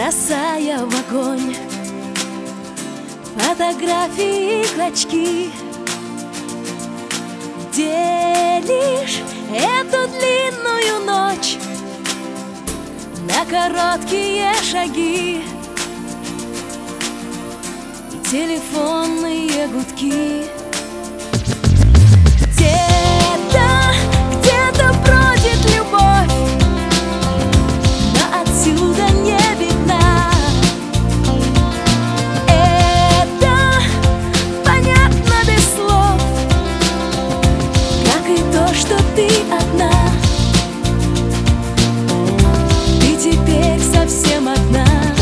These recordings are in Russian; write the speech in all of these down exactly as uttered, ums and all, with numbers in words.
бросая в огонь фотографии и клочки. Делишь эту длинную ночь на короткие шаги и телефонные гудки. Где-то, где-то бродит любовь, но отсюда не видна. Это понятно без слов, как и то, что ты одна. Ты теперь совсем одна.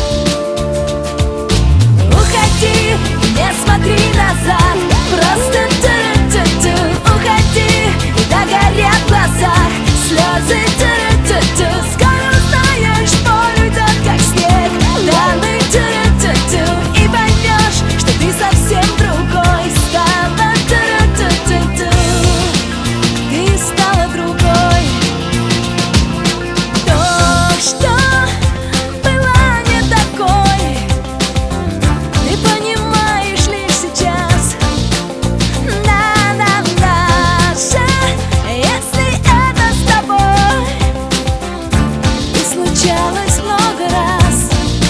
Уходи, не смотри назад, просто ту-ру-ту-ту. Уходи, и догорят в глазах слезы. Ту-ру-ту-ту. Скоро узнаешь, боль уйдет, как снег. Да, мы ту-ру-ту-ту. И поймешь, что ты совсем другой стала. Ту-ру-ту-ту-ту. Ты стала другой. То, что была не такой, ты понимаешь лишь сейчас. На-на-наша, если это с тобой и случалось много раз.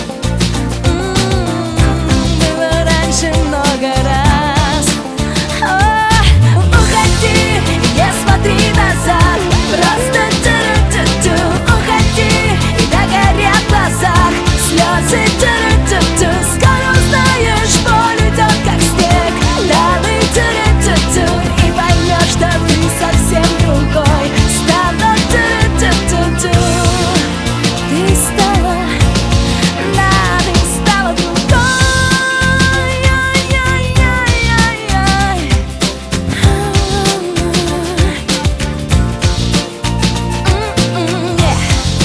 М-м, было раньше много раз. О, уходи, не смотри назад, просто ту-ру-ту-ту. Уходи, и догорят в глазах слезы. Ту-ру-ту-ту. Скоро узнаешь, боль уйдет, как снег. Да, мы ту-ру-ту-ту. И поймешь, что ты совсем другой стала. Ту-ру-ту-ту-ту. Ты стала, да, ты стала другой. Ай-яй-яй-яй-яй. М-м, yeah.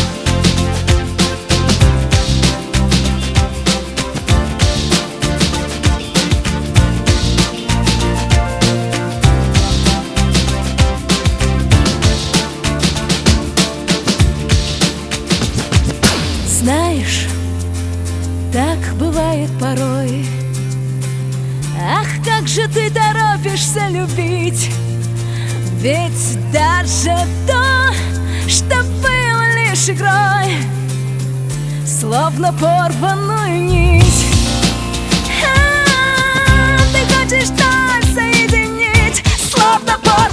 Знаешь, так бывает порой. Ах, как же ты торопишься любить. Ведь даже то, что было лишь игрой, словно порванную нить. А, ты хочешь нас соединить, словно порванную